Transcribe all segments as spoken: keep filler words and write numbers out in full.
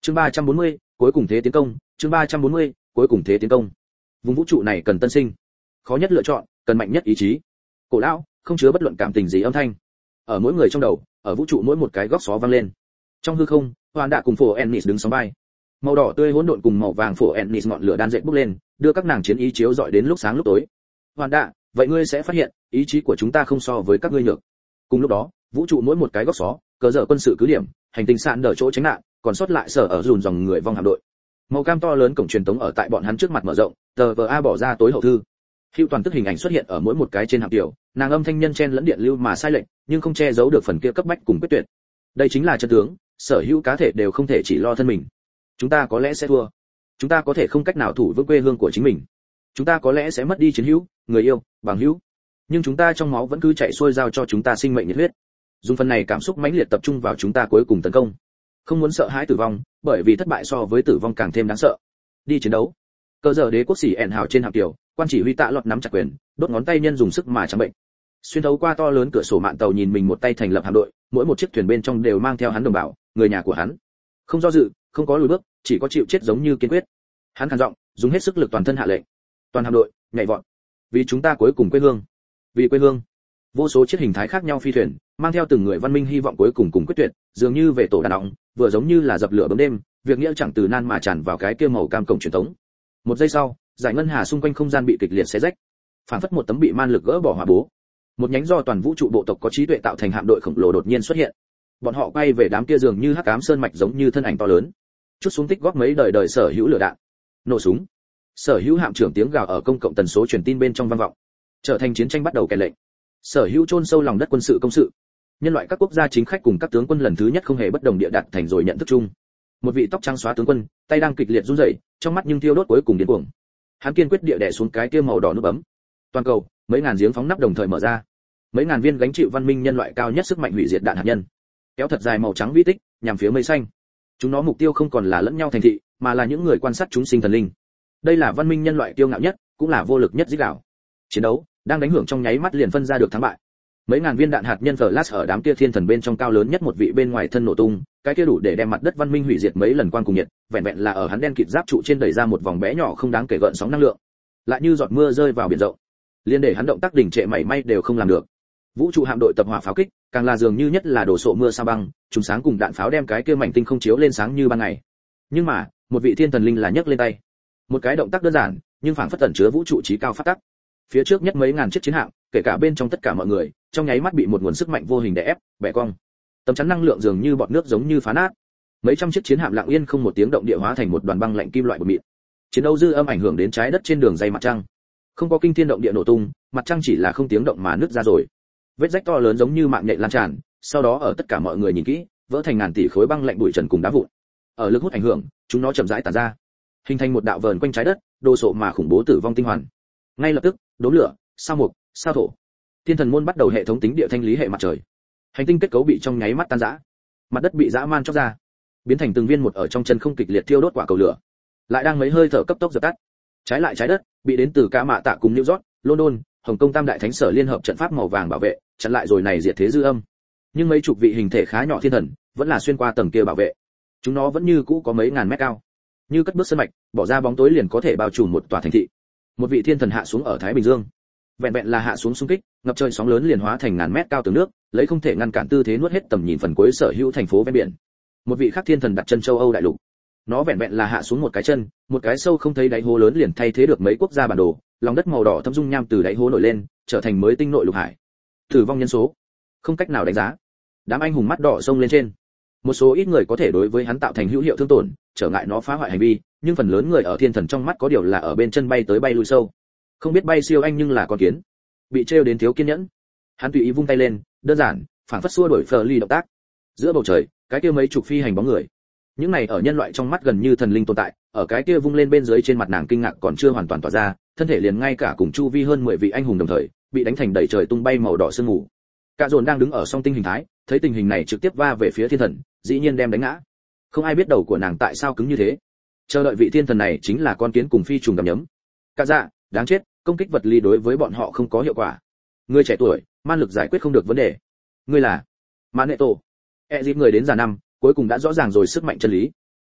Chương ba trăm bốn mươi, cuối cùng thế tiến công, chương ba trăm bốn mươi, cuối cùng thế tiến công. Vùng vũ trụ này cần tân sinh, khó nhất lựa chọn, cần mạnh nhất ý chí. Cổ lão, không chứa bất luận cảm tình gì âm thanh. Ở mỗi người trong đầu, ở vũ trụ mỗi một cái góc xó vang lên. Trong hư không, Hoàn Đạ cùng Phổ Ennis đứng sóng vai. Màu đỏ tươi hỗn độn cùng màu vàng Phổ Ennis ngọn lửa đan dệt bốc lên, đưa các nàng chiến ý chiếu rọi đến lúc sáng lúc tối. Hoàn Đạ, vậy ngươi sẽ phát hiện, ý chí của chúng ta không so với các ngươi nhược. Cùng lúc đó, vũ trụ mỗi một cái góc xó, cờ dở quân sự cứ điểm, hành tinh sạn đỡ chỗ tránh nạn, còn sót lại sở ở dùn dòng người vong hạm đội. Màu cam to lớn cổng truyền tống ở tại bọn hắn trước mặt mở rộng, tờ vờ a bỏ ra tối hậu thư. Hữu toàn tức hình ảnh xuất hiện ở mỗi một cái trên hạm tiểu, nàng âm thanh nhân chen lẫn điện lưu mà sai lệch, nhưng không che giấu được phần kia cấp bách cùng quyết tuyệt. Đây chính là chân tướng, sở hữu cá thể đều không thể chỉ lo thân mình. Chúng ta có lẽ sẽ thua. Chúng ta có thể không cách nào thủ vững quê hương của chính mình. Chúng ta có lẽ sẽ mất đi chiến hữu, người yêu, bằng hữu. Nhưng chúng ta trong máu vẫn cứ chạy xuôi giao cho chúng ta sinh mệnh nhiệt huyết. Dùng phần này cảm xúc mãnh liệt tập trung vào chúng ta cuối cùng tấn công. Không muốn sợ hãi tử vong, bởi vì thất bại so với tử vong càng thêm đáng sợ. Đi chiến đấu. Cơ giờ đế quốc sĩ ẻn hào trên hạm tiểu, quan chỉ huy Tạ Lọt nắm chặt quyền, đốt ngón tay nhân dùng sức mà chẳng bệnh. Xuyên thấu qua to lớn cửa sổ mạn tàu nhìn mình một tay thành lập hạm đội, mỗi một chiếc thuyền bên trong đều mang theo hắn đồng bào, người nhà của hắn. Không do dự, không có lùi bước, chỉ có chịu chết giống như kiên quyết. Hắn khàn giọng, dùng hết sức lực toàn thân hạ lệnh. Toàn hạm đội, nhảy vọt. Vì chúng ta cuối cùng quê hương. Vì quê hương. Vô số chiếc hình thái khác nhau phi thuyền, mang theo từng người văn minh hy vọng cuối cùng cùng quyết tuyệt, dường như về tổ đàn ong, vừa giống như là dập lửa bấm đêm, việc nghĩa chẳng từ nan mà tràn vào cái kia màu cam cổng truyền thống. Một giây sau, giải ngân hà xung quanh không gian bị kịch liệt xé rách, phản phất một tấm bị man lực gỡ bỏ hỏa bố. Một nhánh do toàn vũ trụ bộ tộc có trí tuệ tạo thành hạm đội khổng lồ đột nhiên xuất hiện. Bọn họ quay về đám kia dường như hắc ám sơn mạch giống như thân ảnh to lớn, chút xuống tích góp mấy đời đời sở hữu lửa đạn. Nổ súng. Sở hữu hạm trưởng tiếng gào ở công cộng tần số truyền tin bên trong vang vọng, trở thành chiến tranh bắt đầu kèn lệnh. Sở hữu chôn sâu lòng đất quân sự công sự. Nhân loại các quốc gia chính khách cùng các tướng quân lần thứ nhất không hề bất đồng địa đặt thành rồi nhận thức chung. Một vị tóc trắng xóa tướng quân, tay đang kịch liệt run rẩy, trong mắt nhưng thiêu đốt cuối cùng điên cuồng. Hắn kiên quyết địa đè xuống cái kia màu đỏ nút bấm. Toàn cầu, mấy ngàn giếng phóng nắp đồng thời mở ra. Mấy ngàn viên gánh chịu văn minh nhân loại cao nhất sức mạnh hủy diệt đạn hạt nhân. Kéo thật dài màu trắng vi tích, nhằm phía mây xanh. Chúng nó mục tiêu không còn là lẫn nhau thành thị, mà là những người quan sát chúng sinh thần linh. Đây là văn minh nhân loại kiêu ngạo nhất, cũng là vô lực nhất rít gào. Chiến đấu đang đánh hưởng trong nháy mắt liền phân ra được thắng bại. Mấy ngàn viên đạn hạt nhân flash ở đám kia thiên thần bên trong cao lớn nhất một vị bên ngoài thân nổ tung, cái kia đủ để đem mặt đất văn minh hủy diệt mấy lần quang cùng nhiệt, vẹn vẹn là ở hắn đen kịt giáp trụ trên đẩy ra một vòng bé nhỏ không đáng kể gợn sóng năng lượng, lại như giọt mưa rơi vào biển rộng, liên để hắn động tác đỉnh trệ mảy may đều không làm được. Vũ trụ hạm đội tập hỏa pháo kích, càng là dường như nhất là đổ sộ mưa sa băng, trùng sáng cùng đạn pháo đem cái kia mảnh tinh không chiếu lên sáng như ban ngày. Nhưng mà, một vị thiên thần linh là nhấc lên tay, một cái động tác đơn giản, nhưng phảng phất tẩn chứa vũ trụ trí cao phát tắc. Phía trước nhất mấy ngàn chiếc chiến hạm, kể cả bên trong tất cả mọi người, trong nháy mắt bị một nguồn sức mạnh vô hình đè ép, bẻ cong. Tấm chắn năng lượng dường như bọt nước giống như phá nát. Mấy trăm chiếc chiến hạm lặng yên không một tiếng động địa hóa thành một đoàn băng lạnh kim loại bột mịn. Chiến đấu dư âm ảnh hưởng đến trái đất trên đường dây mặt trăng. Không có kinh thiên động địa nổ tung, mặt trăng chỉ là không tiếng động mà nứt ra rồi. Vết rách to lớn giống như mạng nhện lan tràn, sau đó ở tất cả mọi người nhìn kỹ, vỡ thành ngàn tỷ khối băng lạnh bụi trần cùng đá vụn. Ở lực hút ảnh hưởng, chúng nó chậm rãi tản ra, hình thành một đạo vờn quanh trái đất, đồ sộ mà khủng bố tử vong tinh hoàn. Ngay lập tức, đốm lửa, sao mục, sao thổ. Thiên thần môn bắt đầu hệ thống tính địa thanh lý hệ mặt trời. Hành tinh kết cấu bị trong nháy mắt tan rã, mặt đất bị dã man chóc ra, biến thành từng viên một ở trong chân không kịch liệt thiêu đốt quả cầu lửa, lại đang mấy hơi thở cấp tốc dập tắt. Trái lại trái đất bị đến từ cả mạ tạ cùng New York, London, Hồng Kông tam đại thánh sở liên hợp trận pháp màu vàng bảo vệ, chặn lại rồi này diệt thế dư âm. Nhưng mấy chục vị hình thể khá nhỏ thiên thần vẫn là xuyên qua tầng kia bảo vệ. Chúng nó vẫn như cũ có mấy ngàn mét cao, như cất bước sân mạch, bỏ ra bóng tối liền có thể bao trùm một tòa thành thị. Một vị thiên thần hạ xuống ở Thái Bình Dương, vẹn vẹn là hạ xuống xung kích, ngập trời sóng lớn liền hóa thành ngàn mét cao tường nước, lấy không thể ngăn cản tư thế nuốt hết tầm nhìn phần cuối sở hữu thành phố ven biển. Một vị khác thiên thần đặt chân châu Âu đại lục, nó vẹn vẹn là hạ xuống một cái chân, một cái sâu không thấy đáy hố lớn liền thay thế được mấy quốc gia bản đồ, lòng đất màu đỏ thâm dung nham từ đáy hố nổi lên, trở thành mới tinh nội lục hải. Tử vong nhân số không cách nào đánh giá. Đám anh hùng mắt đỏ sông lên trên. Một số ít người có thể đối với hắn tạo thành hữu hiệu thương tổn, trở ngại nó phá hoại hành vi, nhưng phần lớn người ở thiên thần trong mắt có điều là ở bên chân bay tới bay lui sâu. Không biết bay siêu anh nhưng là con kiến. Bị trêu đến thiếu kiên nhẫn. Hắn tùy ý vung tay lên, đơn giản, phảng phất xua đuổi phờ ly động tác. Giữa bầu trời, cái kia mấy chục phi hành bóng người. Những này ở nhân loại trong mắt gần như thần linh tồn tại, ở cái kia vung lên bên dưới trên mặt nàng kinh ngạc còn chưa hoàn toàn tỏa ra, thân thể liền ngay cả cùng chu vi hơn mười vị anh hùng đồng thời, bị đánh thành đầy trời tung bay màu đỏ sương mù. Cả dồn đang đứng ở song tinh hình thái, thấy tình hình này trực tiếp va về phía thiên thần, dĩ nhiên đem đánh ngã. Không ai biết đầu của nàng tại sao cứng như thế. Chờ đợi vị thiên thần này chính là con kiến cùng phi trùng gặm nhấm. Cả dạ, đáng chết, công kích vật lý đối với bọn họ không có hiệu quả. Người trẻ tuổi, man lực giải quyết không được vấn đề. Ngươi là Magneto. E dịp người đến già năm, cuối cùng đã rõ ràng rồi sức mạnh chân lý.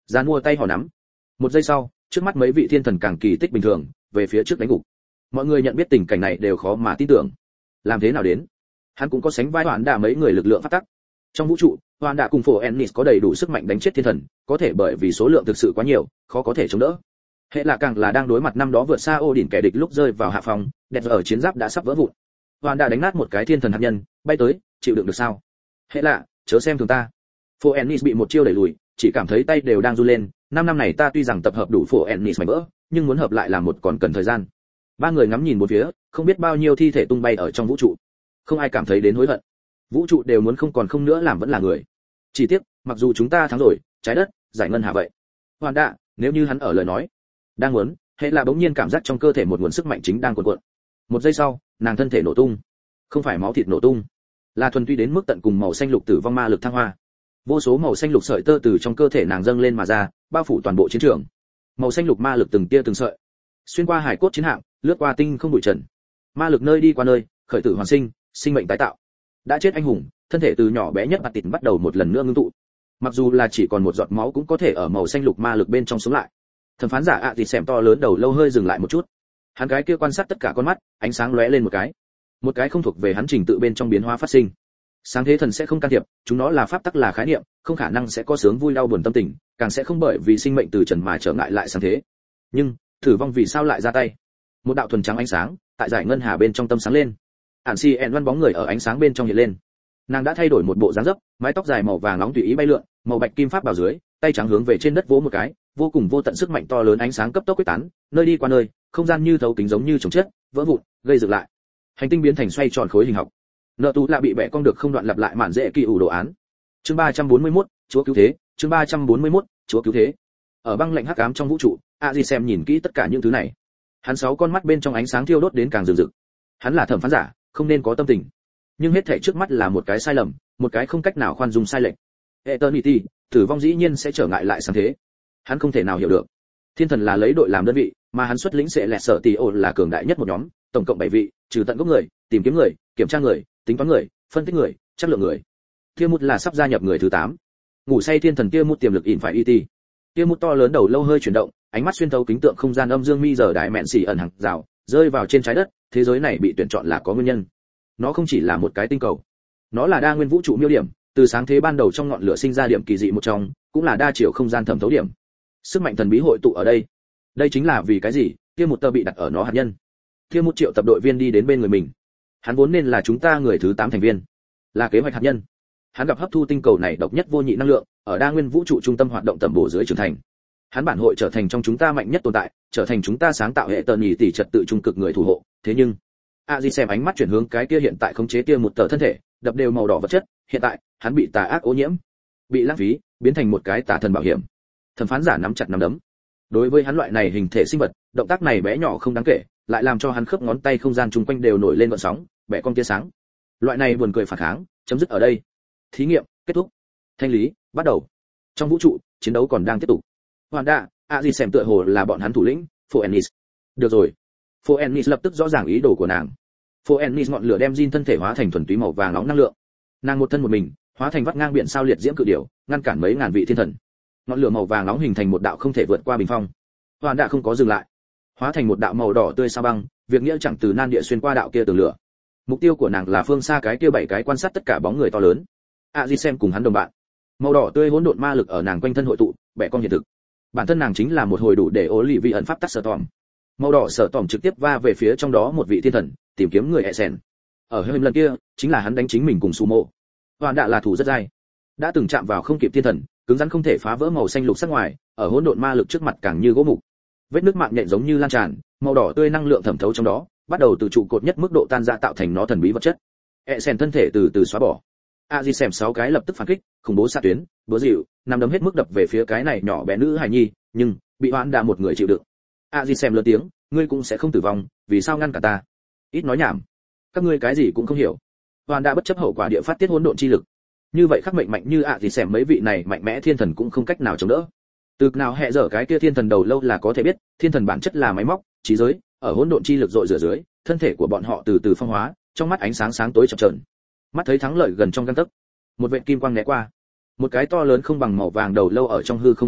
Giàn mua tay họ nắm. Một giây sau, trước mắt mấy vị thiên thần càng kỳ tích bình thường, về phía trước đánh gục. Mọi người nhận biết tình cảnh này đều khó mà tin tưởng. Làm thế nào đến? Hắn cũng có sánh vai Hoàn Đà mấy người lực lượng phát tắc. Trong vũ trụ, Hoàn Đà cùng Phổ Ennis có đầy đủ sức mạnh đánh chết thiên thần, có thể bởi vì số lượng thực sự quá nhiều, khó có thể chống đỡ. Hệ là càng là đang đối mặt năm đó vượt xa ô đỉnh kẻ địch lúc rơi vào hạ phòng, đẹp ở chiến giáp đã sắp vỡ vụn. Hoàn Đà đánh nát một cái thiên thần hạt nhân, bay tới, chịu đựng được sao? Hệ là, chớ xem thường ta. Phổ Ennis bị một chiêu đẩy lùi, chỉ cảm thấy tay đều đang run lên. Năm năm này ta tuy rằng tập hợp đủ Phổ Ennis mảnh vỡ, nhưng muốn hợp lại làm một còn cần thời gian. Ba người ngắm nhìn một phía, không biết bao nhiêu thi thể tung bay ở trong vũ trụ. Không ai cảm thấy đến hối hận. Vũ trụ đều muốn không còn không nữa làm vẫn là người. Chỉ tiếc, mặc dù chúng ta thắng rồi, trái đất, giải ngân hà vậy. Hoàn Đà, nếu như hắn ở lời nói, đang muốn, hệ là bỗng nhiên cảm giác trong cơ thể một nguồn sức mạnh chính đang cuộn cuộn. Một giây sau, nàng thân thể nổ tung. Không phải máu thịt nổ tung, là thuần túy đến mức tận cùng màu xanh lục tử vong ma lực thăng hoa. Vô số màu xanh lục sợi tơ từ trong cơ thể nàng dâng lên mà ra, bao phủ toàn bộ chiến trường. Màu xanh lục ma lực từng tia từng sợi, xuyên qua hải cốt chiến hạm, lướt qua tinh không bụi trần. Ma lực nơi đi qua nơi, khởi tử hoàn sinh, sinh mệnh tái tạo. Đã chết anh hùng, thân thể từ nhỏ bé nhất bạt tịt bắt đầu một lần nữa ngưng tụ. Mặc dù là chỉ còn một giọt máu cũng có thể ở màu xanh lục ma lực bên trong sống lại. Thẩm phán giả ạ thì xẻm to lớn đầu lâu hơi dừng lại một chút. Hắn gái kia quan sát tất cả con mắt, ánh sáng lóe lên một cái. Một cái không thuộc về hắn trình tự bên trong biến hóa phát sinh. Sáng thế thần sẽ không can thiệp, chúng nó là pháp tắc là khái niệm, không khả năng sẽ có sướng vui đau buồn tâm tình, càng sẽ không bởi vì sinh mệnh từ trần mà trở ngại lại sáng thế. Nhưng, thử vong vì sao lại ra tay? Một đạo thuần trắng ánh sáng, tại giải ngân hà bên trong tâm sáng lên. Ản Si En văn bóng người ở ánh sáng bên trong hiện lên. Nàng đã thay đổi một bộ dáng dấp, mái tóc dài màu vàng nóng tùy ý bay lượn, màu bạch kim pháp bảo dưới, tay trắng hướng về trên đất vỗ một cái, vô cùng vô tận sức mạnh to lớn ánh sáng cấp tốc quyết tán, nơi đi qua nơi, không gian như thấu kính giống như chống chết, vỡ vụn, gây dựng lại. Hành tinh biến thành xoay tròn khối hình học. Nợ tú lạ bị bẻ cong được không đoạn lặp lại mạn dễ kỳ ủ đồ án. Chương ba trăm bốn mươi mốt, Chúa cứu thế, chương ba trăm bốn mươi mốt, Chúa cứu thế. Ở băng lạnh hắc ám trong vũ trụ, Aji xem nhìn kỹ tất cả những thứ này. Hắn sáu con mắt bên trong ánh sáng thiêu đốt đến càng rực rực. Hắn là thẩm phán giả, không nên có tâm tình. Nhưng hết thảy trước mắt là một cái sai lầm, một cái không cách nào khoan dung sai lệch. Eternity, tử vong dĩ nhiên sẽ trở ngại lại sáng thế. Hắn không thể nào hiểu được. Thiên thần là lấy đội làm đơn vị, mà hắn xuất lĩnh sẽ lẹt sở tỷ ổ là cường đại nhất một nhóm, tổng cộng bảy vị, trừ tận gốc người, tìm kiếm người, kiểm tra người, tính toán người, phân tích người, chất lượng người. Tia Mút là sắp gia nhập người thứ tám. Ngủ say thiên thần Tia Mút tiềm lực in phải it. Tia Mút to lớn đầu lâu hơi chuyển động, ánh mắt xuyên thấu kính tượng không gian âm dương mi giờ đại mện xỉ ẩn hàng rào, rơi vào trên trái đất, thế giới này bị tuyển chọn là có nguyên nhân. Nó không chỉ là một cái tinh cầu, nó là đa nguyên vũ trụ miêu điểm, từ sáng thế ban đầu trong ngọn lửa sinh ra điểm kỳ dị một trong, cũng là đa chiều không gian thẩm thấu điểm. Sức mạnh thần bí hội tụ ở đây. Đây chính là vì cái gì Tia Mút tơ bị đặt ở nó hạt nhân. Tia Mút triệu tập đội viên đi đến bên người mình. Hắn vốn nên là chúng ta người thứ tám thành viên, là kế hoạch hạt nhân. Hắn gặp hấp thu tinh cầu này độc nhất vô nhị năng lượng, ở đa nguyên vũ trụ trung tâm hoạt động tầm bổ dưới trưởng thành. Hắn bản hội trở thành trong chúng ta mạnh nhất tồn tại, trở thành chúng ta sáng tạo hệ tần nhị tỷ trật tự trung cực người thủ hộ. Thế nhưng, Aji xem ánh mắt chuyển hướng cái kia hiện tại khống chế kia một tờ thân thể, đập đều màu đỏ vật chất, hiện tại, hắn bị tà ác ô nhiễm, bị lãng phí, biến thành một cái tà thần bảo hiểm. Thẩm phán giả nắm chặt nắm đấm. Đối với hắn loại này hình thể sinh vật, động tác này bé nhỏ không đáng kể, lại làm cho hắn khớp ngón tay không gian chung quanh đều nổi lên gợn sóng, bẻ cong tia sáng. Loại này buồn cười phản kháng, chấm dứt ở đây. Thí nghiệm kết thúc. Thanh lý bắt đầu. Trong vũ trụ, chiến đấu còn đang tiếp tục. Hoàn Đà, Aji xem tựa hồ là bọn hắn thủ lĩnh, Phổ Ennis. Được rồi. Phổ Ennis lập tức rõ ràng ý đồ của nàng. Phổ Ennis ngọn lửa đem Jin thân thể hóa thành thuần túy màu vàng nóng năng lượng. Nàng một thân một mình, hóa thành vắt ngang biển sao liệt diễm cự điểu, ngăn cản mấy ngàn vị thiên thần. Ngọn lửa màu vàng nóng hình thành một đạo không thể vượt qua bình phong. Hoàn Đà không có dừng lại, hóa thành một đạo màu đỏ tươi sao băng, việc nghĩa chẳng từ nan địa xuyên qua đạo kia tường lửa. Mục tiêu của nàng là phương xa cái kia bảy cái quan sát tất cả bóng người to lớn. Aji xem cùng hắn đồng bạn. Màu đỏ tươi hỗn độn ma lực ở nàng quanh thân hội tụ, bẻ cong hiện thực. Bản thân nàng chính là một hồi đủ để ố lì vị ẩn pháp tắc sở tòm. Màu đỏ sở tòm trực tiếp va về phía trong đó một vị thiên thần, tìm kiếm người Essen. Ở hơi lần kia, chính là hắn đánh chính mình cùng Sumo. Hoàn Đà là thủ rất dai, đã từng chạm vào không kịp thiên thần, cứng rắn không thể phá vỡ màu xanh lục sắc ngoài, ở hỗn độn ma lực trước mặt càng như gỗ mục. Vết nước mạng nhện giống như lan tràn, màu đỏ tươi năng lượng thẩm thấu trong đó, bắt đầu từ trụ cột nhất mức độ tan rã tạo thành nó thần bí vật chất. Essen thân thể từ từ xóa bỏ. Aji xem sáu cái lập tức phản kích, khủng bố xạ tuyến, búa dịu, nằm đấm hết mức đập về phía cái này nhỏ bé nữ hài nhi, nhưng bị Hoàn Đà một người chịu đựng. Aji xem lớn tiếng, ngươi cũng sẽ không tử vong, vì sao ngăn cả ta? Ít nói nhảm, các ngươi cái gì cũng không hiểu. Hoàn Đà bất chấp hậu quả địa phát tiết hỗn độn chi lực. Như vậy khắc mệnh mạnh như Aji xem mấy vị này mạnh mẽ thiên thần cũng không cách nào chống đỡ. Từ nào hệ dở cái kia thiên thần đầu lâu là có thể biết, thiên thần bản chất là máy móc, trí giới, ở hỗn độn chi lực dội rửa dưới, thân thể của bọn họ từ từ phong hóa, trong mắt ánh sáng sáng tối chập chờn. Mắt thấy thắng lợi gần trong gang tấc, một vệt kim quang né qua, một cái to lớn không bằng màu vàng đầu lâu ở trong hư không hiện lên,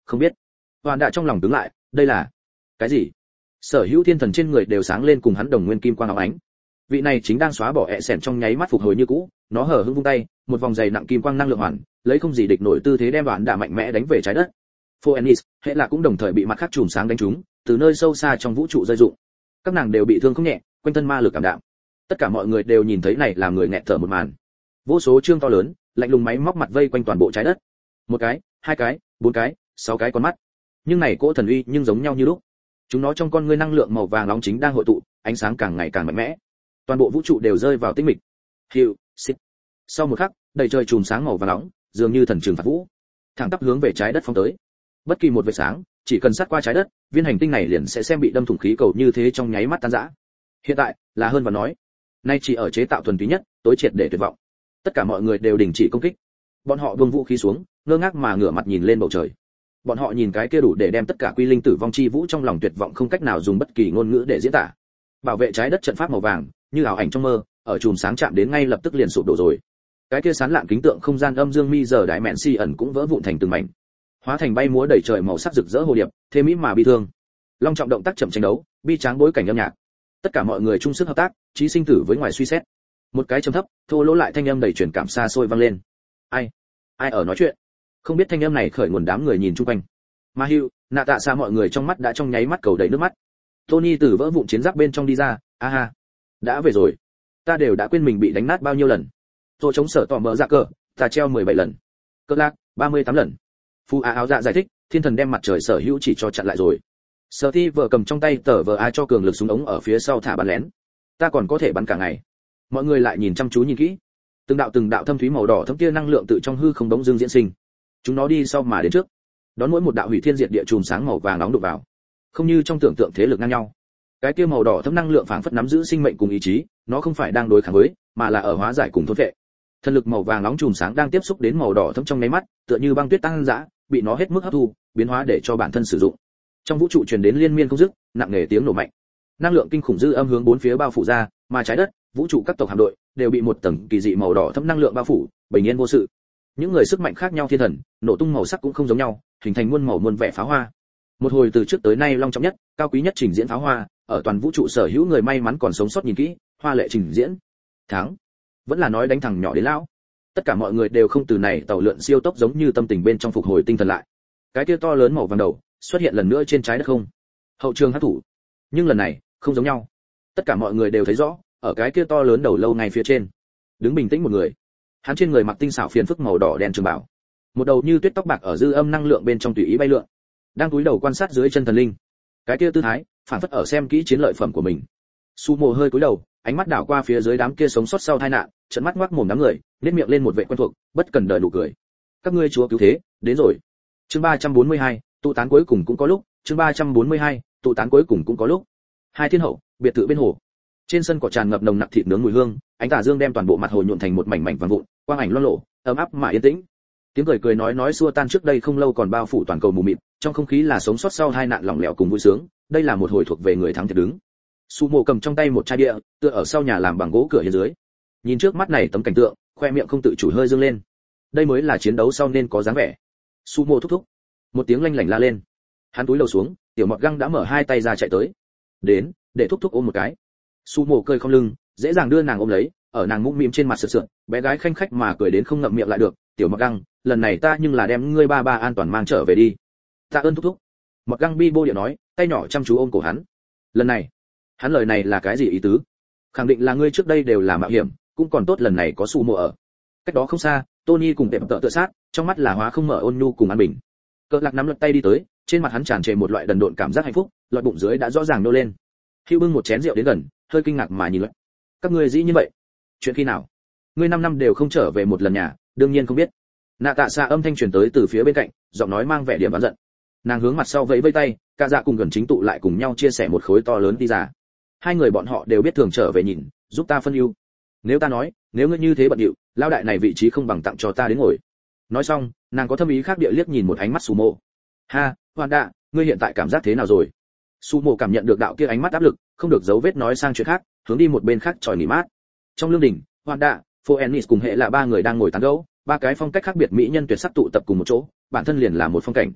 không biết. Hoàn đã trong lòng đứng lại, đây là cái gì? Sở hữu thiên thần trên người đều sáng lên cùng hắn đồng nguyên kim quang óng ánh. Vị này chính đang xóa bỏ ẹ sẻn trong nháy mắt phục hồi như cũ, nó hở hững vung tay, một vòng dày nặng kim quang năng lượng hoàn, lấy không gì địch nổi tư thế đem Hoàn đã mạnh mẽ đánh về trái đất. Phoenix, hệ là cũng đồng thời bị mặt khác chùm sáng đánh trúng, từ nơi sâu xa trong vũ trụ rơi rụng. Các nàng đều bị thương không nhẹ, quanh thân ma lực cảm đạm. Tất cả mọi người đều nhìn thấy này làm người nghẹt thở một màn. Vô số trương to lớn, lạnh lùng máy móc mặt vây quanh toàn bộ trái đất. Một cái, hai cái, bốn cái, sáu cái con mắt. Nhưng này cỗ thần uy nhưng giống nhau như lúc. Chúng nó trong con ngươi năng lượng màu vàng nóng chính đang hội tụ, ánh sáng càng ngày càng mạnh mẽ. Toàn bộ vũ trụ đều rơi vào tĩnh mịch. Hiệu, xít. Sau một khắc, đầy trời chùm sáng màu vàng nóng, dường như thần trừng phạt vũ, thẳng tắp hướng về trái đất phóng tới. Bất kỳ một vệt sáng, chỉ cần sát qua trái đất, viên hành tinh này liền sẽ xem bị đâm thủng khí cầu như thế trong nháy mắt tan rã. Hiện tại, là hơn và nói, nay chỉ ở chế tạo thuần túy nhất, tối triệt để tuyệt vọng. Tất cả mọi người đều đình chỉ công kích. Bọn họ buông vũ khí xuống, ngơ ngác mà ngửa mặt nhìn lên bầu trời. Bọn họ nhìn cái kia đủ để đem tất cả quy linh tử vong chi vũ trong lòng tuyệt vọng không cách nào dùng bất kỳ ngôn ngữ để diễn tả. Bảo vệ trái đất trận pháp màu vàng, như ảo ảnh trong mơ, ở chùm sáng chạm đến ngay lập tức liền sụp đổ rồi. Cái kia sán lạn kính tượng không gian âm dương mi giờ đại mện si ẩn cũng vỡ vụn thành từng mảnh, hóa thành bay múa đầy trời màu sắc rực rỡ hồ điệp, thế mỹ mà bi thương. Long trọng động tác chậm tranh đấu, bi tráng bối cảnh âm nhạc. Tất cả mọi người chung sức hợp tác, chí sinh tử với ngoài suy xét. Một cái trầm thấp, thô lỗ lại thanh âm đầy truyền cảm xa xôi vang lên. Ai? Ai ở nói chuyện? Không biết thanh âm này khởi nguồn đám người nhìn chung quanh. Mà Hugh, nạ tạ xa mọi người trong mắt đã trong nháy mắt cầu đầy nước mắt. Tony từ vỡ vụn chiến giáp bên trong đi ra, a ha, đã về rồi. Ta đều đã quên mình bị đánh nát bao nhiêu lần. Tôi chống sở tỏ mở ra cờ, ta treo mười bảy lần. Cơ lạc, ba mươi tám lần. Phu á áo dạ giải thích, thiên thần đem mặt trời sở hữu chỉ cho chặn lại rồi. Sở Ti vợ cầm trong tay tờ vờ a cho cường lực súng ống ở phía sau thả bắn lén. Ta còn có thể bắn cả ngày. Mọi người lại nhìn chăm chú nhìn kỹ. Từng đạo từng đạo thâm thúy màu đỏ thấm tia năng lượng tự trong hư không đống dương diễn sinh. Chúng nó đi sau mà đến trước, đón mỗi một đạo hủy thiên diệt địa chùm sáng màu vàng nóng đụng vào. Không như trong tưởng tượng thế lực ngang nhau. Cái tia màu đỏ thấm năng lượng phảng phất nắm giữ sinh mệnh cùng ý chí, nó không phải đang đối kháng với, mà là ở hóa giải cùng thôn vệ. Thần lực màu vàng nóng chùm sáng đang tiếp xúc đến màu đỏ thấm trong nháy mắt, tựa như băng tuyết tăng dã, bị nó hết mức hấp thu, biến hóa để cho bản thân sử dụng. Trong vũ trụ truyền đến liên miên không dứt, nặng nề tiếng nổ mạnh. Năng lượng kinh khủng dư âm hướng bốn phía bao phủ ra, mà trái đất, vũ trụ các tộc hạm đội đều bị một tầng kỳ dị màu đỏ thấm năng lượng bao phủ, bình yên vô sự. Những người sức mạnh khác nhau thiên thần, nổ tung màu sắc cũng không giống nhau, hình thành muôn màu muôn vẻ pháo hoa. Một hồi từ trước tới nay long trọng nhất, cao quý nhất trình diễn pháo hoa, ở toàn vũ trụ sở hữu người may mắn còn sống sót nhìn kỹ, hoa lệ trình diễn. Thắng, vẫn là nói đánh thằng nhỏ đến lão. Tất cả mọi người đều không từ này tàu lượn siêu tốc giống như tâm tình bên trong phục hồi tinh thần lại. Cái kia to lớn màu vàng đầu xuất hiện lần nữa trên trái đất không. Hậu trường hắc thủ, nhưng lần này không giống nhau. Tất cả mọi người đều thấy rõ, ở cái kia to lớn đầu lâu ngay phía trên, đứng bình tĩnh một người. Hắn trên người mặc tinh xảo phiền phức màu đỏ đen trường bảo, một đầu như tuyết tóc bạc ở dư âm năng lượng bên trong tùy ý bay lượn, đang cúi đầu quan sát dưới chân thần linh. Cái kia tư thái, phản phất ở xem kỹ chiến lợi phẩm của mình. Sumo hơi cúi đầu, ánh mắt đảo qua phía dưới đám kia sống sót sau tai nạn, trợn mắt ngoác mồm đám người, nhếch miệng lên một vẻ quen thuộc, bất cần đời nụ cười. Các ngươi chúa cứu thế, đến rồi. Chương ba trăm bốn mươi hai, tụ tán cuối cùng cũng có lúc, chương ba trăm bốn mươi hai, tụ tán cuối cùng cũng có lúc. Hai thiên hậu, biệt thự bên hồ. Trên sân cỏ tràn ngập nồng nặc thịt nướng mùi hương, ánh tà dương đem toàn bộ mặt hồ nhuộm thành một mảnh mảnh vàng vụn, quang ảnh loang lổ, ấm áp mà yên tĩnh. Tiếng cười cười nói nói xua tan trước đây không lâu còn bao phủ toàn cầu mù mịt, trong không khí là sống sót sau hai nạn lỏng lẻo cùng vui sướng, đây là một hồi thuộc về người thắng thiệt đứng. Sumo cầm trong tay một chai bia, tựa ở sau nhà làm bằng gỗ cửa hiên dưới. Nhìn trước mắt này tấm cảnh tượng, khoe miệng không tự chủ hơi dương lên. Đây mới là chiến đấu sau nên có dáng vẻ. Sumo thúc thúc. Một tiếng lanh lảnh la lên. Hắn túi lầu xuống, tiểu mọt găng đã mở hai tay ra chạy tới. Đến, để thúc thúc ôm một cái. Sumo cơi không lưng, dễ dàng đưa nàng ôm lấy, ở nàng mũm mĩm trên mặt sượt sượt, bé gái khanh khách mà cười đến không ngậm miệng lại được. Tiểu mọt găng, lần này ta nhưng là đem ngươi ba ba an toàn mang trở về đi. Tạ ơn thúc thúc. Mọt găng bi bô điệu nói, tay nhỏ chăm chú ôm cổ hắn. Lần này, hắn lời này là cái gì ý tứ? Khẳng định là ngươi trước đây đều là mạo hiểm, cũng còn tốt lần này có Sumo ở. Cách đó không xa, Tony cùng tệp tợ tựa sát, trong mắt là hóa không mở ôn nhu cùng an bình. Cỡ lạc nắm lật tay đi tới, trên mặt hắn tràn trề một loại đần độn cảm giác hạnh phúc, loại bụng dưới đã rõ ràng nô lên. Hữu bưng một chén rượu đến gần, hơi kinh ngạc mà nhìn lại. Các ngươi dĩ như vậy? Chuyện khi nào? Ngươi năm năm đều không trở về một lần nhà, đương nhiên không biết. Nạ tạ xa âm thanh truyền tới từ phía bên cạnh, giọng nói mang vẻ điểm oán giận. Nàng hướng mặt sau vẫy vẫy tay, cả dạ cùng gần chính tụ lại cùng nhau chia sẻ một khối to lớn đi giả. Hai người bọn họ đều biết thường trở về nhìn, giúp ta phân ưu. Nếu ta nói, nếu ngươi như thế bận điệu, lao đại này vị trí không bằng tặng cho ta đến ngồi. Nói xong, nàng có thâm ý khác địa liếc nhìn một ánh mắt Sumo. Ha, Hoàn Đạ, ngươi hiện tại cảm giác thế nào rồi? Sumo cảm nhận được đạo kia ánh mắt áp lực, không được giấu vết nói sang chuyện khác, hướng đi một bên khác tròi nghỉ mát. Trong lương đình, Hoàn Đạ, Phoenix cùng hệ là ba người đang ngồi tán gẫu, ba cái phong cách khác biệt mỹ nhân tuyệt sắc tụ tập cùng một chỗ, bản thân liền là một phong cảnh.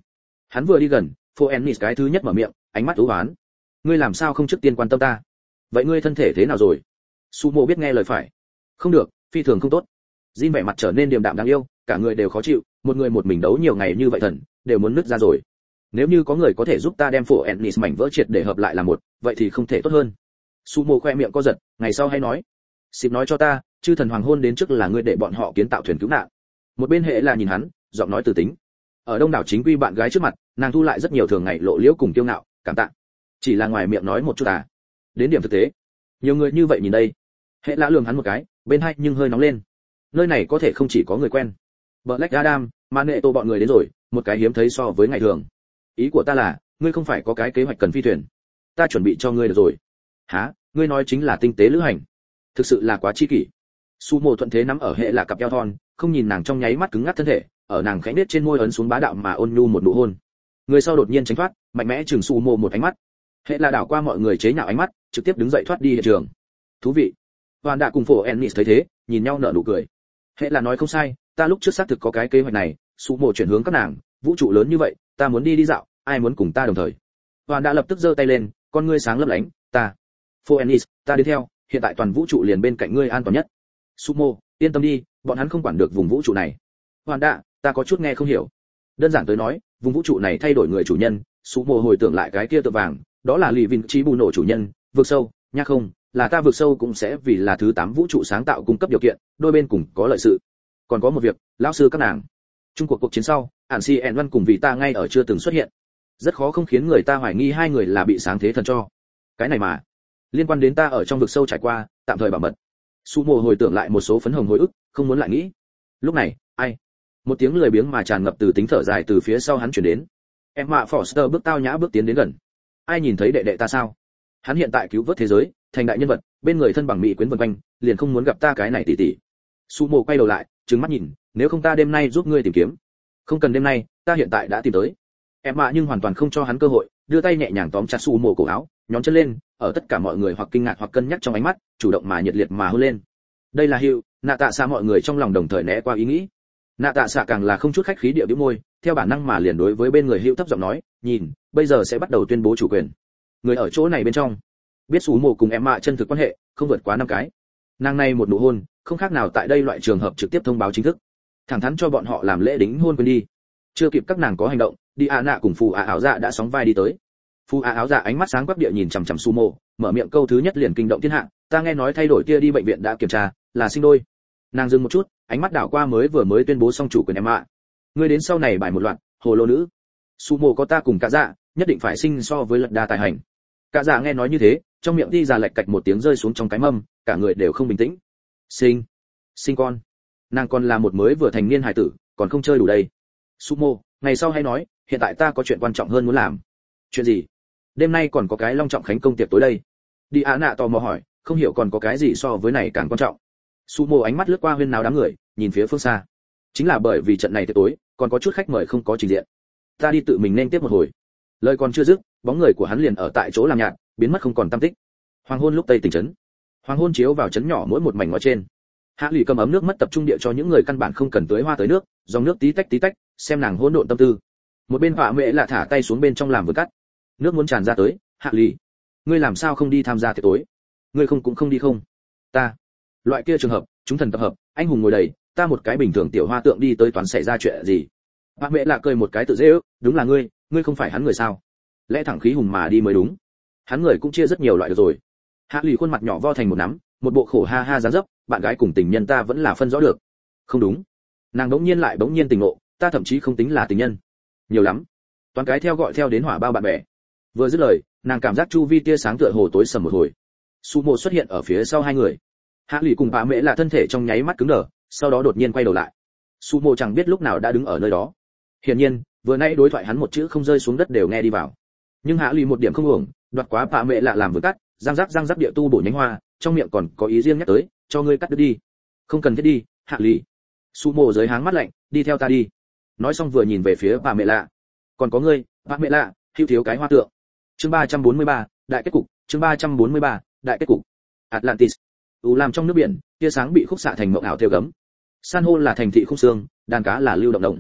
Hắn vừa đi gần, Phoenix cái thứ nhất mở miệng, ánh mắt u hoán. Ngươi làm sao không trước tiên quan tâm ta? Vậy ngươi thân thể thế nào rồi? Sumo biết nghe lời phải. Không được, phi thường không tốt. Jin vẻ mặt trở nên điềm đạm đáng yêu, cả người đều khó chịu, một người một mình đấu nhiều ngày như vậy thần, đều muốn nứt ra rồi. Nếu như có người có thể giúp ta đem Phoenix mảnh vỡ triệt để hợp lại làm một, vậy thì không thể tốt hơn. Sumo khoe miệng co giật, ngày sau hay nói. Xịp nói cho ta, chư thần hoàng hôn đến trước là ngươi để bọn họ kiến tạo thuyền cứu nạn. Một bên hệ là nhìn hắn, giọng nói từ tính. Ở đông đảo chính quy bạn gái trước mặt, nàng thu lại rất nhiều thường ngày lộ liễu cùng tiêu ngạo, cảm tạ. Chỉ là ngoài miệng nói một chút à. Đến điểm thực tế, nhiều người như vậy nhìn đây. Hệ lã lườm hắn một cái, bên hai nhưng hơi nóng lên. Nơi này có thể không chỉ có người quen. Black Adam, Magneto bọn người đến rồi, một cái hiếm thấy so với ngày thường. Ý của ta là, ngươi không phải có cái kế hoạch cần phi thuyền. Ta chuẩn bị cho ngươi được rồi. Hả? Ngươi nói chính là tinh tế lữ hành. Thực sự là quá chi kỷ. Sumo thuận thế nắm ở hệ là cặp eo thon, không nhìn nàng trong nháy mắt cứng ngắc thân thể, ở nàng khẽ nết trên môi ấn xuống bá đạo mà ôn nhu một nụ hôn. Người sau đột nhiên tránh thoát, mạnh mẽ chừng Sumo một ánh mắt. Hệ là đảo qua mọi người chế nhạo ánh mắt, trực tiếp đứng dậy thoát đi hiện trường. Thú vị. Hoàn đã cùng phổ Ennis thấy thế, nhìn nhau nở nụ cười. Hệ là nói không sai, ta lúc trước xác thực có cái kế hoạch này, Sumo chuyển hướng các nàng, vũ trụ lớn như vậy, ta muốn đi đi dạo, ai muốn cùng ta đồng thời. Hoàn đã lập tức giơ tay lên, con ngươi sáng lấp lánh, ta. Phổ Ennis, ta đi theo, hiện tại toàn vũ trụ liền bên cạnh ngươi an toàn nhất. Sumo, yên tâm đi, bọn hắn không quản được vùng vũ trụ này. Hoàn đã, ta có chút nghe không hiểu. Đơn giản tới nói, vùng vũ trụ này thay đổi người chủ nhân, Sumo hồi tưởng lại cái kia tượng vàng, đó là lì vinh trí bù nổ chủ nhân, vượt sâu, nha không, là ta vượt sâu cũng sẽ vì là thứ tám vũ trụ sáng tạo cung cấp điều kiện, đôi bên cùng có lợi sự. Còn có một việc, lão sư các nàng. Trung cuộc cuộc chiến sau, Ản Si En Văn cùng vì ta ngay ở chưa từng xuất hiện. Rất khó không khiến người ta hoài nghi hai người là bị sáng thế thần cho. Cái này mà, liên quan đến ta ở trong vực sâu trải qua, tạm thời bảo mật. Sumo hồi tưởng lại một số phấn hồng hồi ức, không muốn lại nghĩ. Lúc này, ai? Một tiếng lười biếng mà tràn ngập từ tính thở dài từ phía sau hắn truyền đến. Emma Foster bước tao nhã bước tiến đến gần. Ai nhìn thấy đệ đệ ta sao? Hắn hiện tại cứu vớt thế giới, thành đại nhân vật, bên người thân bằng mỹ quyến vần quanh, liền không muốn gặp ta cái này tỷ tỷ. Sumo quay đầu lại, trừng mắt nhìn, nếu không ta đêm nay giúp ngươi tìm kiếm. Không cần đêm nay, ta hiện tại đã tìm tới. Emma nhưng hoàn toàn không cho hắn cơ hội, đưa tay nhẹ nhàng tóm chặt Sumo cổ áo, nhón chân lên, ở tất cả mọi người hoặc kinh ngạc hoặc cân nhắc trong ánh mắt, chủ động mà nhiệt liệt mà hôn lên. Đây là Hugh, nạ tạ xạ mọi người trong lòng đồng thời né qua ý nghĩ. Nạ tạ xạ càng là không chút khách khí điệu bĩu môi, theo bản năng mà liền đối với bên người Hugh thấp giọng nói, nhìn, bây giờ sẽ bắt đầu tuyên bố chủ quyền. Người ở chỗ này bên trong, biết Sumo cùng Emma chân thực quan hệ, không vượt quá năm cái. Nàng này một nụ hôn, không khác nào tại đây loại trường hợp trực tiếp thông báo chính thức. Thẳng thắn cho bọn họ làm lễ đính hôn quên đi. Chưa kịp các nàng có hành động, đi a nạ cùng phù a áo dạ đã sóng vai đi tới. Phù a áo dạ ánh mắt sáng quắc địa nhìn chằm chằm Sumo, mở miệng câu thứ nhất liền kinh động thiên hạ, ta nghe nói thay đổi kia đi bệnh viện đã kiểm tra, là sinh đôi. Nàng dừng một chút, ánh mắt đảo qua mới vừa mới tuyên bố xong chủ quyền Emma. Ngươi đến sau này bài một loạt, hồ lô nữ. Sumo có ta cùng cả dạ, nhất định phải sinh so với lật đa tài hành. Cả dạ nghe nói như thế, trong miệng đi ra lệch cạch một tiếng rơi xuống trong cái mâm, cả người đều không bình tĩnh. Sinh, sinh con. Nàng còn là một mới vừa thành niên hài tử, còn không chơi đủ đây. Sumo, ngày sau hay nói, hiện tại ta có chuyện quan trọng hơn muốn làm. Chuyện gì? Đêm nay còn có cái long trọng khánh công tiệc tối đây. Đi á nạ tò mò hỏi, không hiểu còn có cái gì so với này càng quan trọng. Sumo ánh mắt lướt qua huyên náo đám người, nhìn phía phương xa. Chính là bởi vì trận này tiệc tối, còn có chút khách mời không có trình diện. Ta đi tự mình nên tiếp một hồi. Lời còn chưa dứt, bóng người của hắn liền ở tại chỗ làm nhạt, biến mất không còn tăm tích. Hoàng hôn lúc tây tỉnh trấn. Hoàng hôn chiếu vào trấn nhỏ mỗi một mảnh ngõ trên. Hạ Lụy cầm ấm nước mất tập trung địa cho những người căn bản không cần tưới hoa tới nước, dòng nước tí tách tí tách, xem nàng hỗn độn tâm tư. Một bên Vạ Mẹ lạ thả tay xuống bên trong làm vừa cắt. Nước muốn tràn ra tới, Hạ Lụy, ngươi làm sao không đi tham gia tiệc tối? Ngươi không cũng không đi không? Ta, loại kia trường hợp, chúng thần tập hợp, anh hùng ngồi đầy, ta một cái bình thường tiểu hoa tượng đi tới toán xảy ra chuyện gì? Vạ Mẹ lạ cười một cái tự dễ ước, đúng là ngươi, ngươi không phải hắn người sao? Lẽ thẳng khí hùng mà đi mới đúng. Hắn người cũng chia rất nhiều loại được rồi. Hạ Lụy khuôn mặt nhỏ vo thành một nắm, một bộ khổ ha ha dáng dấp, bạn gái cùng tình nhân ta vẫn là phân rõ được. Không đúng. Nàng bỗng nhiên lại bỗng nhiên tỉnh ngộ, ta thậm chí không tính là tình nhân. Nhiều lắm. Toàn cái theo gọi theo đến hỏa bao bạn bè. Vừa dứt lời, nàng cảm giác chu vi tia sáng tựa hồ tối sầm một hồi. Sumo xuất hiện ở phía sau hai người. Hạ Lụy cùng Vạ Mẹ là thân thể trong nháy mắt cứng đờ, sau đó đột nhiên quay đầu lại. Sumo chẳng biết lúc nào đã đứng ở nơi đó. Hiển nhiên, vừa nãy đối thoại hắn một chữ không rơi xuống đất đều nghe đi vào. Nhưng Hạ Lụy một điểm không uổng, đoạt quá Vạ Mẹ lạ làm vừa cắt, răng rắc răng rắc địa tu bổ nhánh hoa, trong miệng còn có ý riêng nhắc tới, cho ngươi cắt đứt đi. Không cần thiết đi, Hạ Lụy. Sumo giới háng mắt lạnh, đi theo ta đi. Nói xong vừa nhìn về phía Vạ Mẹ lạ. Còn có ngươi, Vạ Mẹ lạ, hữu thiếu cái hoa tượng. Chương ba trăm bốn mươi ba, đại kết cục, chương ba trăm bốn mươi ba, đại kết cục. Atlantis. U làm trong nước biển, tia sáng bị khúc xạ thành mộng ảo theo gấm. San hô là thành thị khung xương, đàn cá là lưu động động.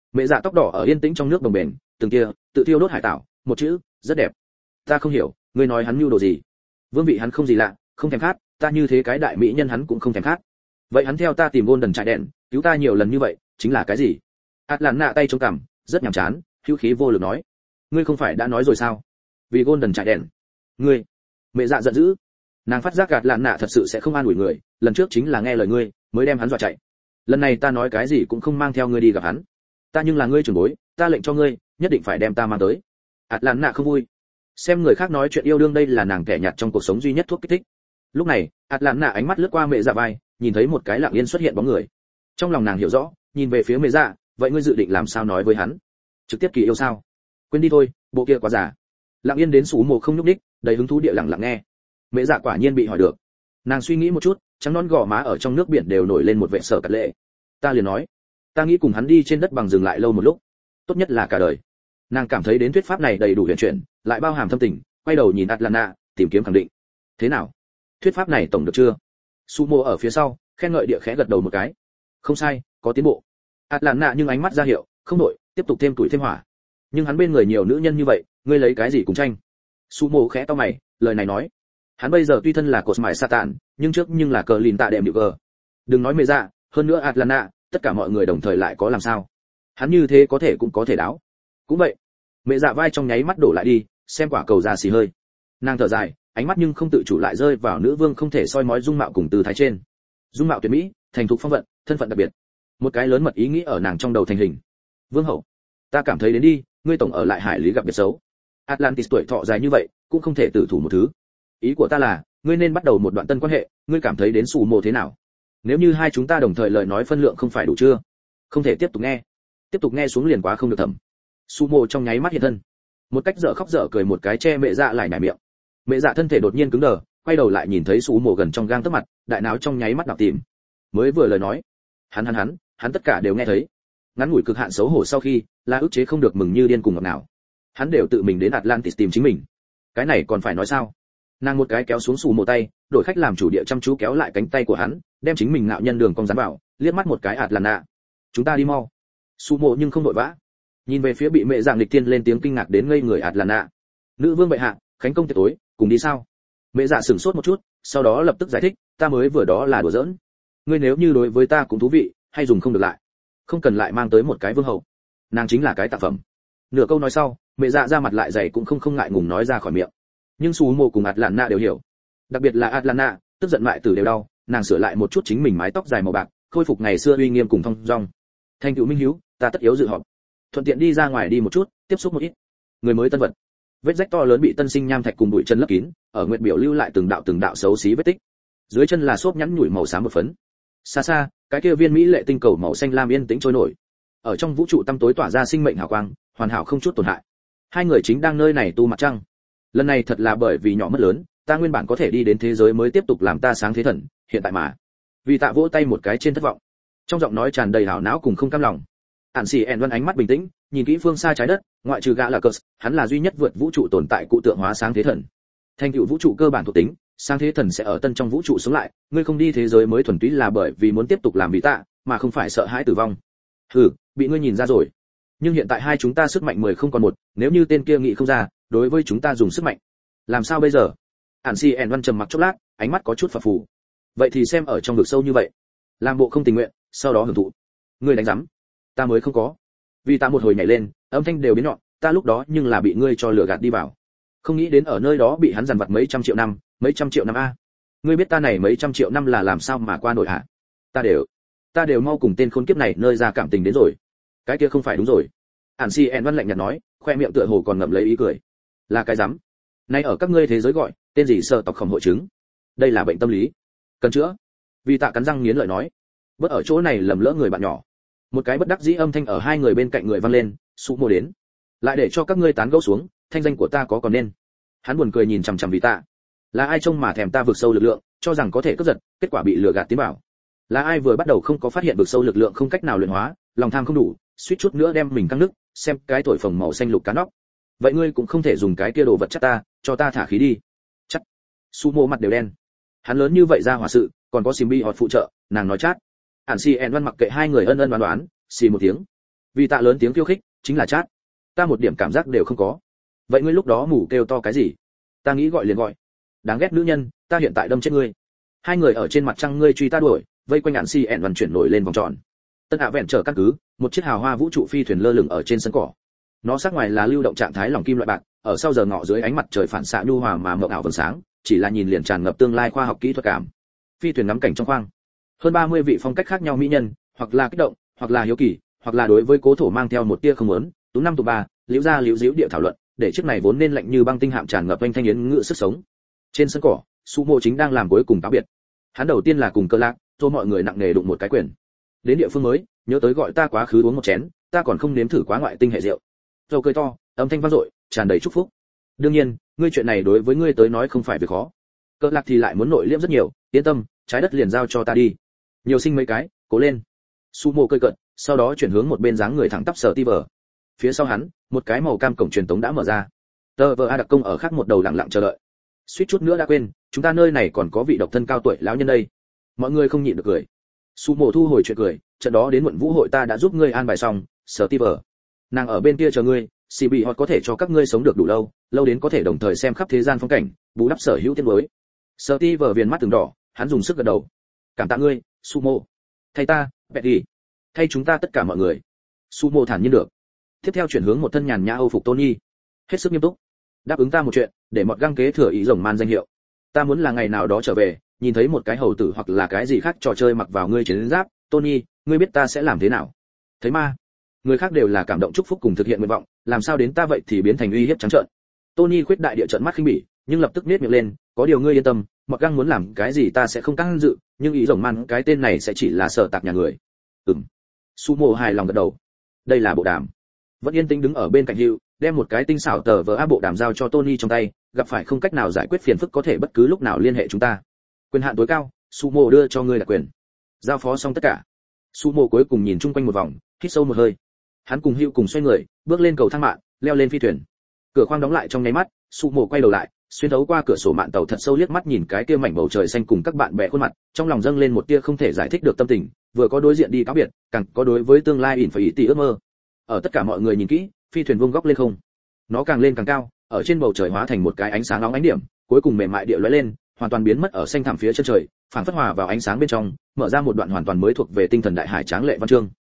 Mẹ dạ tóc đỏ ở yên tĩnh trong nước đồng bền, từng kia tự thiêu đốt hải tảo, một chữ, rất đẹp. Ta không hiểu, ngươi nói hắn mưu đồ gì? Vương vị hắn không gì lạ, không thèm khát, ta như thế cái đại mỹ nhân hắn cũng không thèm khát. Vậy hắn theo ta tìm Golden trại đèn, cứu ta nhiều lần như vậy, chính là cái gì? Atlanta tay chống cằm, rất nhàm chán, hữu khí vô lực nói. Ngươi không phải đã nói rồi sao? Vì Golden trại đèn. Ngươi. Mẹ dạ giận dữ. Nàng phát giác Atlanta thật sự sẽ không an ủi người, lần trước chính là nghe lời ngươi, mới đem hắn dọa chạy. Lần này ta nói cái gì cũng không mang theo ngươi đi gặp hắn. Ta nhưng là ngươi trưởng bối, ta lệnh cho ngươi, nhất định phải đem ta mang tới. Atlanta không vui. Xem người khác nói chuyện yêu đương đây là nàng kẻ nhạt trong cuộc sống duy nhất thuốc kích thích. Lúc này, Atlanta ánh mắt lướt qua mẹ dạ vai, nhìn thấy một cái lặng yên xuất hiện bóng người. Trong lòng nàng hiểu rõ, nhìn về phía mẹ dạ, vậy ngươi dự định làm sao nói với hắn? Trực tiếp kỳ yêu sao? Quên đi thôi, bộ kia quá giả. Lặng yên đến Sủ Mộ không nhúc nhích, đầy hứng thú địa lặng lặng nghe. Mẹ dạ quả nhiên bị hỏi được. Nàng suy nghĩ một chút, trắng nón gò má ở trong nước biển đều nổi lên một vẻ sợ cật lệ. Ta liền nói, ta nghĩ cùng hắn đi trên đất bằng dừng lại lâu một lúc, tốt nhất là cả đời. Nàng cảm thấy đến thuyết pháp này đầy đủ huyền chuyển, lại bao hàm thâm tình, quay đầu nhìn Atlanta, tìm kiếm khẳng định. Thế nào? Thuyết pháp này tổng được chưa? Sumo ở phía sau, khen ngợi địa khẽ gật đầu một cái. Không sai, có tiến bộ. Atlanta nhưng ánh mắt ra hiệu, không đổi, tiếp tục thêm tuổi thêm hỏa. Nhưng hắn bên người nhiều nữ nhân như vậy, ngươi lấy cái gì cùng tranh? Sumo khẽ to mày, lời này nói, hắn bây giờ tuy thân là cột mại Satan, nhưng trước nhưng là cờ lìn tạ đệm điệu gờ. Đừng nói mê ra, hơn nữa Atlanta, tất cả mọi người đồng thời lại có làm sao? Hắn như thế có thể cũng có thể đáo. Cũng vậy. Mẹ dạ vai trong nháy mắt đổ lại đi, xem quả cầu ra xì hơi. Nàng thở dài, ánh mắt nhưng không tự chủ lại rơi vào nữ vương không thể soi mói dung mạo cùng tư thái trên. Dung mạo tuyệt mỹ, thành thục phong vận, thân phận đặc biệt. Một cái lớn mật ý nghĩ ở nàng trong đầu thành hình. Vương hậu, ta cảm thấy đến đi, ngươi tổng ở lại hải lý gặp biệt xấu. Atlantis tuổi thọ dài như vậy, cũng không thể tự thủ một thứ. Ý của ta là, ngươi nên bắt đầu một đoạn tân quan hệ, ngươi cảm thấy đến Sủ Mộ thế nào? Nếu như hai chúng ta đồng thời lời nói phân lượng không phải đủ chưa? Không thể tiếp tục nghe. Tiếp tục nghe xuống liền quá không được thầm. Sủ Mộ trong nháy mắt hiện thân, một cách dở khóc dở cười một cái che mẹ dạ lại nhảy miệng. Mẹ dạ thân thể đột nhiên cứng đờ, quay đầu lại nhìn thấy Sủ Mộ gần trong gang tấc mặt, đại não trong nháy mắt đảo tìm. Mới vừa lời nói, hắn hắn hắn, hắn tất cả đều nghe thấy. Ngắn ngủi cực hạn xấu hổ sau khi, là ức chế không được mừng như điên cùng ngọt nào. Hắn đều tự mình đến Atlantis tìm chính mình. Cái này còn phải nói sao? Nàng một cái kéo xuống Sủ Mộ tay, đổi khách làm chủ địa chăm chú kéo lại cánh tay của hắn, đem chính mình ngạo nhân đường cong dán vào, liếc mắt một cái Atlanta. Chúng ta đi mau. Sủ Mộ nhưng không vội vã, nhìn về phía bị mẹ dạng lịch tiên lên tiếng kinh ngạc đến ngây người Atlanta. Nữ vương bệ hạ, khánh công tiệc tối, cùng đi sao? Mẹ dạ sửng sốt một chút, sau đó lập tức giải thích, ta mới vừa đó là đùa giỡn. Ngươi nếu như đối với ta cũng thú vị, hay dùng không được lại. Không cần lại mang tới một cái vương hậu. Nàng chính là cái tạp phẩm. Nửa câu nói sau, mẹ dạ ra mặt lại dày cũng không không ngại ngùng nói ra khỏi miệng. Nhưng Sủ Mộ cùng Atlanta đều hiểu, đặc biệt là Atlanta, tức giận mại tử đều đau, nàng sửa lại một chút chính mình mái tóc dài màu bạc, khôi phục ngày xưa uy nghiêm cùng thong dong. Thành tựu minh hiếu, ta tất yếu dự họp. Thuận tiện đi ra ngoài đi một chút, tiếp xúc một ít. Người mới tân vật. Vết rách to lớn bị tân sinh nham thạch cùng bụi chân lấp kín, ở nguyệt biểu lưu lại từng đạo từng đạo xấu xí vết tích. Dưới chân là xốp nhẵn nhủi màu xám một phấn. Xa xa, cái kia viên mỹ lệ tinh cầu màu xanh lam yên tĩnh trôi nổi. Ở trong vũ trụ tăm tối tỏa ra sinh mệnh hào quang, hoàn hảo không chút tổn hại. Hai người chính đang nơi này tu mặt trăng. Lần này thật là bởi vì nhỏ mất lớn, ta nguyên bản có thể đi đến thế giới mới tiếp tục làm ta sáng thế thần, hiện tại mà. Vì tạ vỗ tay một cái trên thất vọng. Trong giọng nói tràn đầy hảo não cùng không cam lòng. Ản Sĩ ẻn Văn ánh mắt bình tĩnh, nhìn kỹ phương xa trái đất, ngoại trừ gã là Cus, hắn là duy nhất vượt vũ trụ tồn tại cụ tượng hóa sáng thế thần. Thành tựu vũ trụ cơ bản thuộc tính, sáng thế thần sẽ ở tân trong vũ trụ sống lại, ngươi không đi thế giới mới thuần túy là bởi vì muốn tiếp tục làm vị tạ, mà không phải sợ hãi tử vong. Hừ, bị ngươi nhìn ra rồi. Nhưng hiện tại hai chúng ta sức mạnh mười không còn một, nếu như tên kia nghĩ không ra, đối với chúng ta dùng sức mạnh, làm sao bây giờ? Ản Si ẻn Văn trầm mặc chốc lát, ánh mắt có chút phập phù. Vậy thì xem ở trong vực sâu như vậy, làm bộ không tình nguyện, sau đó hưởng thụ. Ngươi đánh rắm, ta mới không có. Vì ta một hồi nhảy lên, âm thanh đều biến nhọn, ta lúc đó nhưng là bị ngươi cho lừa gạt đi vào. Không nghĩ đến ở nơi đó bị hắn dằn vặt mấy trăm triệu năm, mấy trăm triệu năm a. Ngươi biết ta này mấy trăm triệu năm là làm sao mà qua nổi hả? Ta đều, ta đều mau cùng tên khốn kiếp này nơi ra cảm tình đến rồi. Cái kia không phải đúng rồi. Ản Si ẻn Văn lạnh nhạt nói, khoe miệng tựa hồ còn ngậm lấy ý cười. Là cái rắm. Nay ở các ngươi thế giới gọi, tên gì sợ tộc khổng hội chứng. Đây là bệnh tâm lý. Cần chữa. Vì tạ cắn răng nghiến lợi nói. Bớt ở chỗ này lầm lỡ người bạn nhỏ. Một cái bất đắc dĩ âm thanh ở hai người bên cạnh người vang lên, Sủ Mộ đến. Lại để cho các ngươi tán gẫu xuống, thanh danh của ta có còn nên. Hắn buồn cười nhìn chằm chằm Vì tạ. Là ai trông mà thèm ta vượt sâu lực lượng, cho rằng có thể cướp giật, kết quả bị lừa gạt tiến vào. Là ai vừa bắt đầu không có phát hiện vượt sâu lực lượng không cách nào luyện hóa, lòng tham không đủ, suýt chút nữa đem mình căng nứt, xem cái thổi phồng màu xanh lục cá nóc. Vậy ngươi cũng không thể dùng cái kia đồ vật chắc ta, cho ta thả khí đi. Chắc. Sủ Mộ mặt đều đen. Hắn lớn như vậy ra hỏa sự, còn có Simbi họt phụ trợ, nàng nói chát. Ản Si ẻn Văn mặc kệ hai người ân ân đoán đoán, xì một tiếng. Vì tạ lớn tiếng khiêu khích, chính là chát. Ta một điểm cảm giác đều không có. Vậy ngươi lúc đó mù kêu to cái gì? Ta nghĩ gọi liền gọi. Đáng ghét nữ nhân, ta hiện tại đâm chết ngươi. Hai người ở trên mặt trăng ngươi truy ta đuổi, vây quanh ạn xi ẹn vận chuyển nổi lên vòng tròn. Tân ạ vẹn trở căn cứ, một chiếc hào hoa vũ trụ phi thuyền lơ lửng ở trên sân cỏ. Nó sắc ngoài là lưu động trạng thái lỏng kim loại bạc, ở sau giờ ngọ dưới ánh mặt trời phản xạ nhu hòa mà mộng ảo vầng sáng, chỉ là nhìn liền tràn ngập tương lai khoa học kỹ thuật cảm. Phi thuyền ngắm cảnh trong khoang, hơn ba mươi vị phong cách khác nhau mỹ nhân, hoặc là kích động, hoặc là hiếu kỳ, hoặc là đối với cố thổ mang theo một tia không muốn, tú năm tụ ba, liễu ra liễu diễu địa thảo luận, để chiếc này vốn nên lạnh như băng tinh hạm tràn ngập anh thanh yến ngựa sức sống. Trên sân cỏ, Sumo chính đang làm cuối cùng cáo biệt. Hắn đầu tiên là cùng Cơ Lạc, rồi mọi người nặng nề đụng một cái quyền. Đến địa phương mới, nhớ tới gọi ta quá khứ uống một chén, ta còn không nếm thử quá ngoại tinh hệ rượu. Rồi cười to, âm thanh vang dội, tràn đầy chúc phúc. Đương nhiên, ngươi chuyện này đối với ngươi tới nói không phải việc khó. Cơ Lạc thì lại muốn nội liễm rất nhiều, yên tâm, trái đất liền giao cho ta đi. Nhiều sinh mấy cái, cố lên. Sumo cười cợt, sau đó chuyển hướng một bên dáng người thẳng tắp Sở Ti Vở. Phía sau hắn, một cái màu cam cổng truyền tống đã mở ra. Tờ vợ A đặc công ở khác một đầu lặng lặng chờ đợi. Suýt chút nữa đã quên, chúng ta nơi này còn có vị độc thân cao tuổi lão nhân đây. Mọi người không nhịn được cười. Sumo thu hồi chuyện cười, trận đó đến muộn vũ hội ta đã giúp ngươi an bài xong, Sở Ti Vở. Nàng ở bên kia chờ ngươi, xì bị hot có thể cho các ngươi sống được đủ lâu, lâu đến có thể đồng thời xem khắp thế gian phong cảnh, bù đắp sở hữu tiếng mới. Sở Ti Vở viền mắt từng đỏ, hắn dùng sức gật đầu. Cảm tạ ngươi, Sumo. Thay ta, Betty. Thay chúng ta tất cả mọi người. Sumo thản nhiên được. Tiếp theo chuyển hướng một thân nhàn nhã Âu phục Tony. Hết sức nghiêm túc. Đáp ứng ta một chuyện, để mọt găng kế thừa ý rồng man danh hiệu. Ta muốn là ngày nào đó trở về, nhìn thấy một cái hầu tử hoặc là cái gì khác trò chơi mặc vào ngươi chiến giáp, Tony, ngươi biết ta sẽ làm thế nào? Thấy ma. Người khác đều là cảm động chúc phúc cùng thực hiện nguyện vọng, làm sao đến ta vậy thì biến thành uy hiếp trắng trợn. Tony khuyết đại địa trợn mắt khinh bỉ, nhưng lập tức nết miệng lên, có điều ngươi yên tâm, mọt găng muốn làm cái gì ta sẽ không căng dự, nhưng ý rồng man cái tên này sẽ chỉ là sở tạc nhà người. Ừm. Sumo hài lòng gật đầu. Đây là bộ đàm. Vẫn yên tĩnh đứng ở bên cạnh Hugh, đem một cái tinh xảo tờ vờ áp bộ đàm giao cho Tony trong tay, gặp phải không cách nào giải quyết phiền phức có thể bất cứ lúc nào liên hệ chúng ta. Quyền hạn tối cao, Sumo đưa cho ngươi là quyền. Giao phó xong tất cả. Sumo cuối cùng nhìn chung quanh một vòng, hít sâu một hơi. Hắn cùng Hugh cùng xoay người, bước lên cầu thang mạn, leo lên phi thuyền. Cửa khoang đóng lại trong nháy mắt, Sumo quay đầu lại, xuyên thấu qua cửa sổ mạn tàu thật sâu liếc mắt nhìn cái kia mảnh bầu trời xanh cùng các bạn bè khuôn mặt, trong lòng dâng lên một tia không thể giải thích được tâm tình, vừa có đối diện đi cáo biệt, càng có đối với tương lai ỉn phải ý tỷ ước mơ. Ở tất cả mọi người nhìn kỹ, phi thuyền vuông góc lên không. Nó càng lên càng cao, ở trên bầu trời hóa thành một cái ánh sáng nóng ánh điểm, cuối cùng mềm mại địa lóe lên, hoàn toàn biến mất ở xanh thẳm phía chân trời, phản phất hòa vào ánh sáng bên trong, mở ra một đoạn hoàn toàn mới thuộc về tinh thần đại hải tráng lệ văn chương.